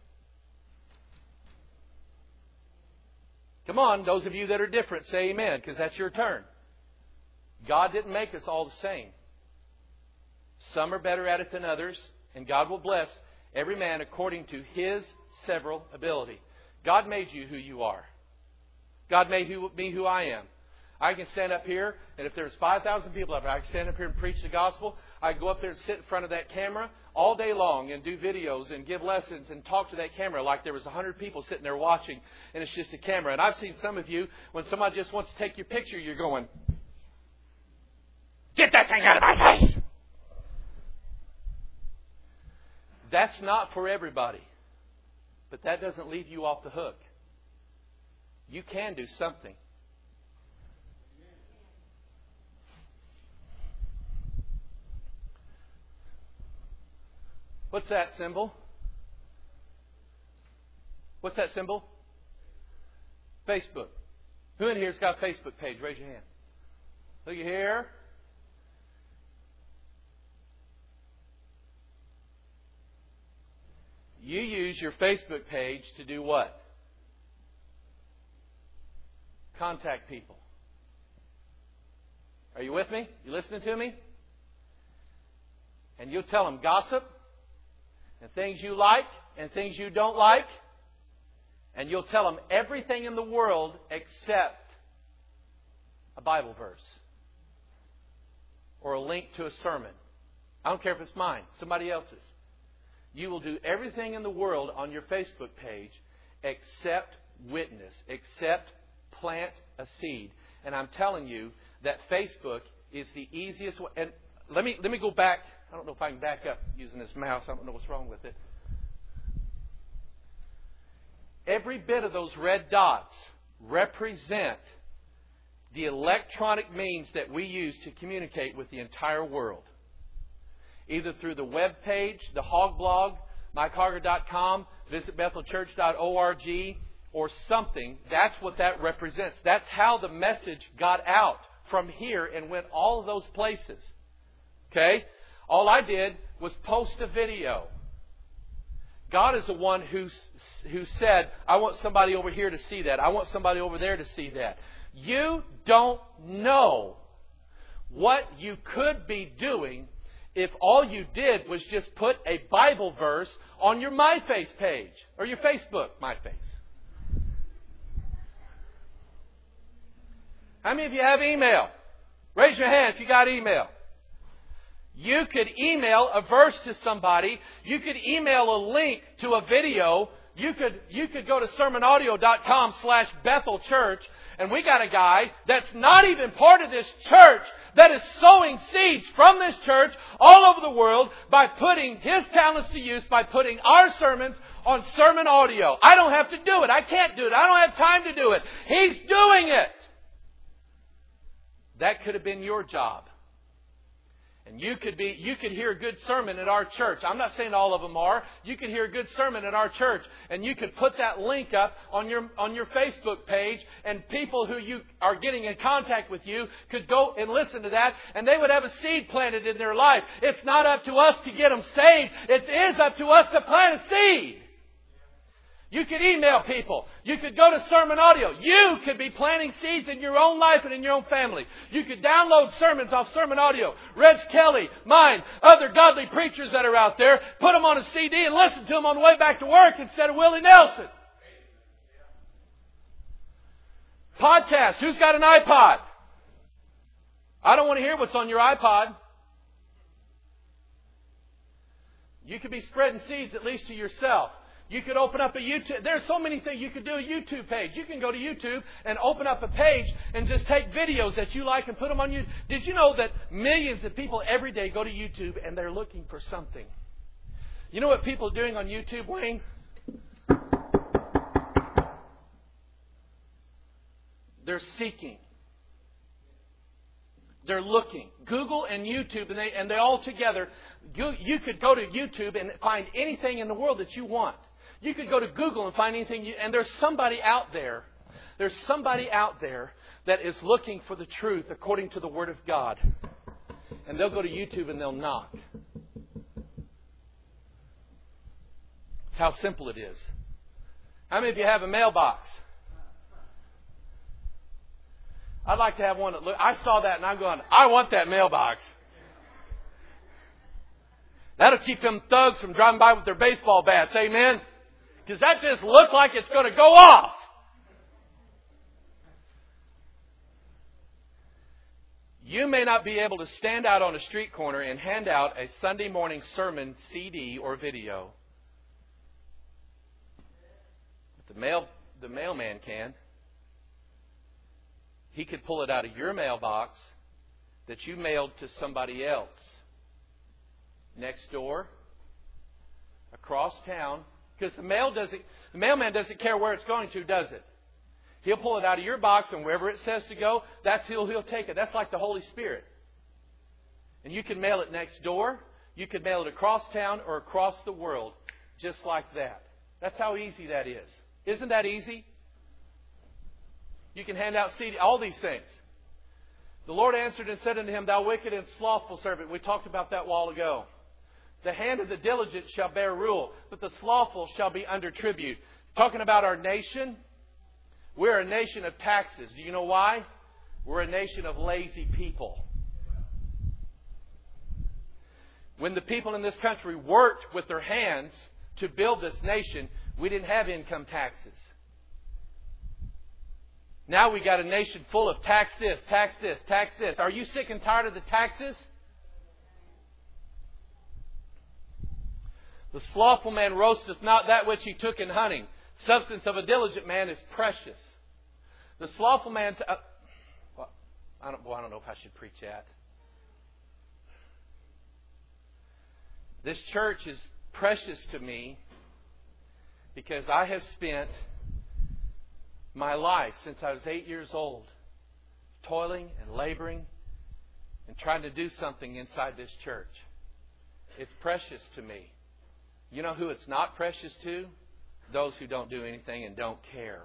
Come on, those of you that are different, say amen, because that's your turn. God didn't make us all the same. Some are better at it than others, and God will bless every man according to his several ability. God made you who you are. God made me who I am. I can stand up here, and if there's 5,000 people up here, I can stand up here and preach the gospel. I can go up there and sit in front of that camera all day long and do videos and give lessons and talk to that camera like there was 100 people sitting there watching, and it's just a camera. And I've seen some of you, when somebody just wants to take your picture, you're going, get that thing out of my face! That's not for everybody. But that doesn't leave you off the hook. You can do something. What's that symbol? What's that symbol? Facebook. Who in here has got a Facebook page? Raise your hand. Look here. You use your Facebook page to do what? Contact people. Are you with me? You listening to me? And you'll tell them gossip and things you like and things you don't like. And you'll tell them everything in the world except a Bible verse or a link to a sermon. I don't care if it's mine, somebody else's. You will do everything in the world on your Facebook page except witness, except plant a seed. And I'm telling you that Facebook is the easiest way. And let me go back. I don't know if I can back up using this mouse. I don't know what's wrong with it. Every bit of those red dots represent the electronic means that we use to communicate with the entire world. Either through the web page, the hog blog, MikeHarger.com, visitbethelchurch.org, or something. That's what that represents. That's how the message got out from here and went all of those places. Okay? All I did was post a video. God is the one who said, I want somebody over here to see that. I want somebody over there to see that. You don't know what you could be doing if all you did was just put a Bible verse on your MySpace page or your Facebook MySpace. How many of you have email? Raise your hand if you got email. You could email a verse to somebody. You could email a link to a video. You could go to sermonaudio.com/BethelChurch. And we got a guy that's not even part of this church that is sowing seeds from this church all over the world by putting his talents to use, by putting our sermons on Sermon Audio. I don't have to do it. I can't do it. I don't have time to do it. He's doing it. That could have been your job. And you could hear a good sermon at our church. I'm not saying all of them are. You could hear a good sermon at our church, and you could put that link up on your Facebook page, and people who you are getting in contact with you could go and listen to that, and they would have a seed planted in their life. It's not up to us to get them saved. It is up to us to plant a seed. You could email people. You could go to Sermon Audio. You could be planting seeds in your own life and in your own family. You could download sermons off Sermon Audio. Reg Kelly, mine, other godly preachers that are out there. Put them on a CD and listen to them on the way back to work instead of Willie Nelson. Podcast. Who's got an iPod? I don't want to hear what's on your iPod. You could be spreading seeds at least to yourself. You could open up a YouTube. There's so many things. You could do a YouTube page. You can go to YouTube and open up a page and just take videos that you like and put them on YouTube. Did you know that millions of people every day go to YouTube and they're looking for something? You know what people are doing on YouTube, Wayne? They're seeking. They're looking. Google and YouTube, and they all together. You could go to YouTube and find anything in the world that you want. You could go to Google and find anything, and there's somebody out there. There's somebody out there that is looking for the truth according to the Word of God. And they'll go to YouTube and they'll knock. That's how simple it is. How many of you have a mailbox? I'd like to have one that look. I saw that and I'm going, I want that mailbox. That'll keep them thugs from driving by with their baseball bats. Amen? Because that just looks like it's going to go off. You may not be able to stand out on a street corner and hand out a Sunday morning sermon CD or video. But the mailman can. He could pull it out of your mailbox that you mailed to somebody else. Next door, across town, because the mailman doesn't care where it's going to, does it? He'll pull it out of your box, and wherever it says to go, that's who he'll take it. That's like the Holy Spirit. And you can mail it next door, you can mail it across town or across the world, just like that. That's how easy that is. Isn't that easy? You can hand out CD, all these things. The Lord answered and said unto him, Thou wicked and slothful servant. We talked about that a while ago. The hand of the diligent shall bear rule, but the slothful shall be under tribute. Talking about our nation, we're a nation of taxes. Do you know why? We're a nation of lazy people. When the people in this country worked with their hands to build this nation, we didn't have income taxes. Now we got a nation full of tax this, tax this, tax this. Are you sick and tired of the taxes? The slothful man roasteth not that which he took in hunting. Substance of a diligent man is precious. The slothful man... I don't know if I should preach that. This church is precious to me because I have spent my life since I was 8 years old toiling and laboring and trying to do something inside this church. It's precious to me. You know who it's not precious to? Those who don't do anything and don't care.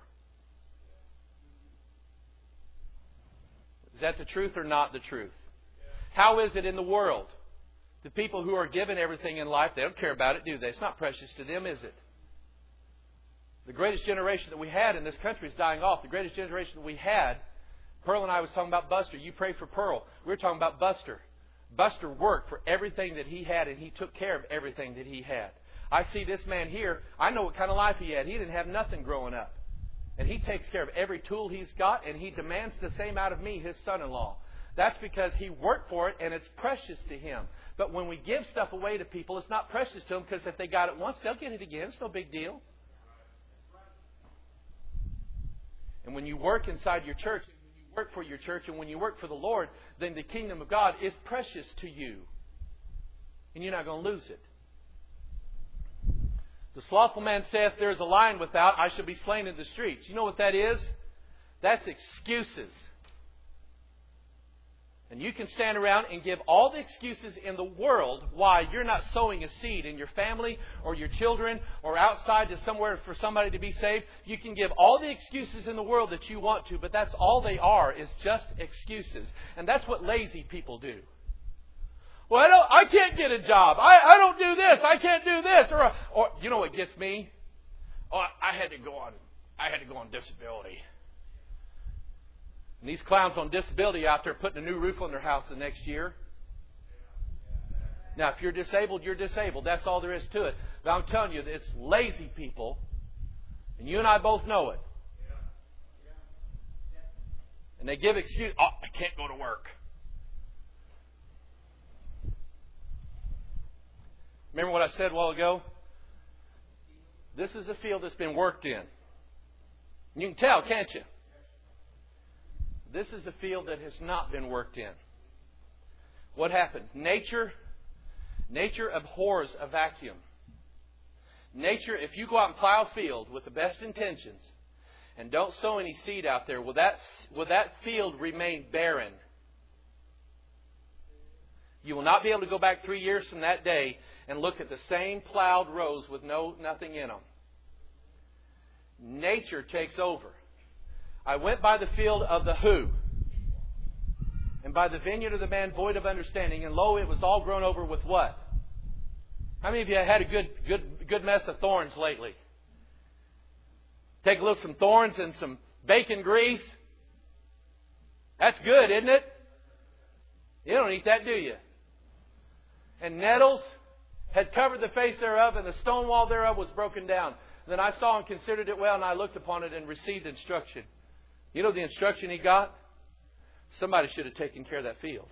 Is that the truth or not the truth? How is it in the world? The people who are given everything in life, they don't care about it, do they? It's not precious to them, is it? The greatest generation that we had in this country is dying off. The greatest generation that we had, Pearl and I was talking about Buster. You pray for Pearl. We were talking about Buster. Buster worked for everything that he had, and he took care of everything that he had. I see this man here. I know what kind of life he had. He didn't have nothing growing up. And he takes care of every tool he's got, and he demands the same out of me, his son-in-law. That's because he worked for it, and it's precious to him. But when we give stuff away to people, it's not precious to them, because if they got it once, they'll get it again. It's no big deal. And when you work inside your church, and when you work for your church, and when you work for the Lord, then the kingdom of God is precious to you. And you're not going to lose it. The slothful man saith, there is a lion without, I shall be slain in the streets. You know what that is? That's excuses. And you can stand around and give all the excuses in the world why you're not sowing a seed in your family or your children or outside to somewhere for somebody to be saved. You can give all the excuses in the world that you want to, but that's all they are, is just excuses. And that's what lazy people do. Well, I can't get a job. I don't do this. I can't do this. Or you know what gets me? Oh, I had to go on disability. And these clowns on disability out there putting a new roof on their house the next year. Now, if you're disabled, you're disabled. That's all there is to it. But I'm telling you, it's lazy people. And you and I both know it. And they give excuses. Oh, I can't go to work. Remember what I said a while ago? This is a field that's been worked in. You can tell, can't you? This is a field that has not been worked in. What happened? Nature abhors a vacuum. Nature, if you go out and plow a field with the best intentions and don't sow any seed out there, will that field remain barren? You will not be able to go back 3 years from that day and look at the same plowed rows with nothing in them. Nature takes over. I went by the field of the who, and by the vineyard of the man void of understanding, and lo, it was all grown over with what? How many of you have had a good mess of thorns lately? Take a little some thorns and some bacon grease. That's good, isn't it? You don't eat that, do you? And nettles had covered the face thereof, and the stone wall thereof was broken down. Then I saw and considered it well, and I looked upon it and received instruction. You know the instruction he got? Somebody should have taken care of that field.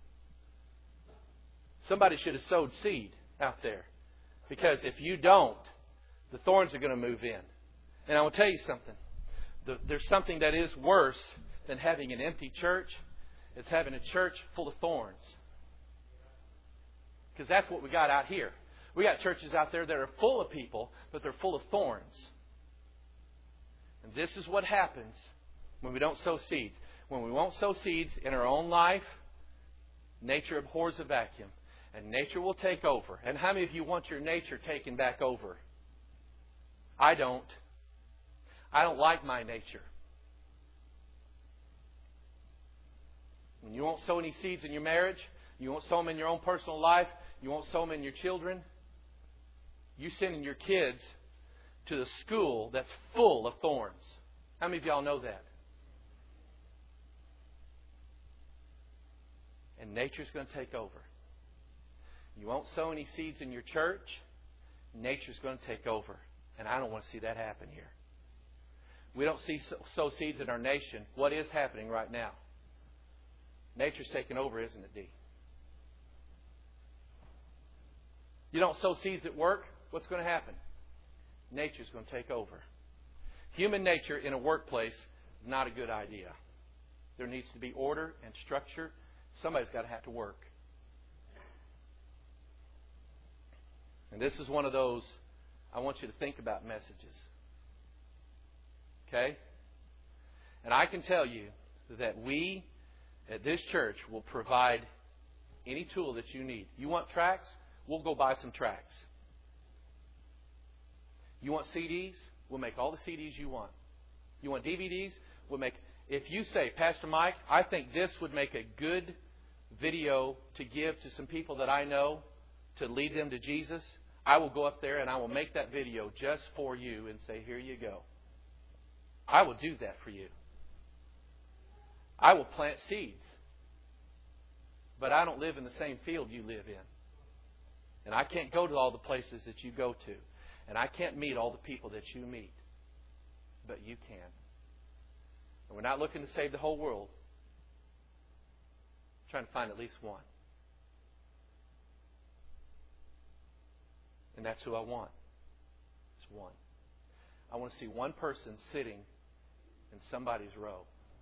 Somebody should have sowed seed out there. Because if you don't, the thorns are going to move in. And I will tell you something. There's something that is worse than having an empty church. It's having a church full of thorns. Because that's what we got out here. We got churches out there that are full of people, but they're full of thorns. And this is what happens when we don't sow seeds. When we won't sow seeds in our own life, nature abhors a vacuum. And nature will take over. And how many of you want your nature taken back over? I don't. I don't like my nature. When you won't sow any seeds in your marriage, you won't sow them in your own personal life, you won't sow them in your children, you sending your kids to the school that's full of thorns. How many of y'all know that? And nature's going to take over. You won't sow any seeds in your church, nature's going to take over. And I don't want to see that happen here. We don't sow seeds in our nation. What is happening right now? Nature's taking over, isn't it, Dee? You don't sow seeds at work, what's going to happen? Nature's going to take over. Human nature in a workplace is not a good idea. There needs to be order and structure. Somebody's got to have to work. And this is one of those I want you to think about messages. Okay? And I can tell you that we at this church will provide any tool that you need. You want tracts? We'll go buy some tracts. You want CDs? We'll make all the CDs you want. You want DVDs? We'll make. If you say, Pastor Mike, I think this would make a good video to give to some people that I know to lead them to Jesus, I will go up there and I will make that video just for you and say, here you go. I will do that for you. I will plant seeds. But I don't live in the same field you live in. And I can't go to all the places that you go to. And I can't meet all the people that you meet. But you can. And we're not looking to save the whole world. We're trying to find at least one. And that's who I want. It's one. I want to see one person sitting in somebody's row.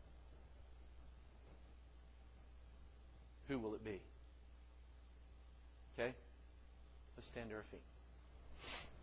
Who will it be? Okay? Let's stand to our feet.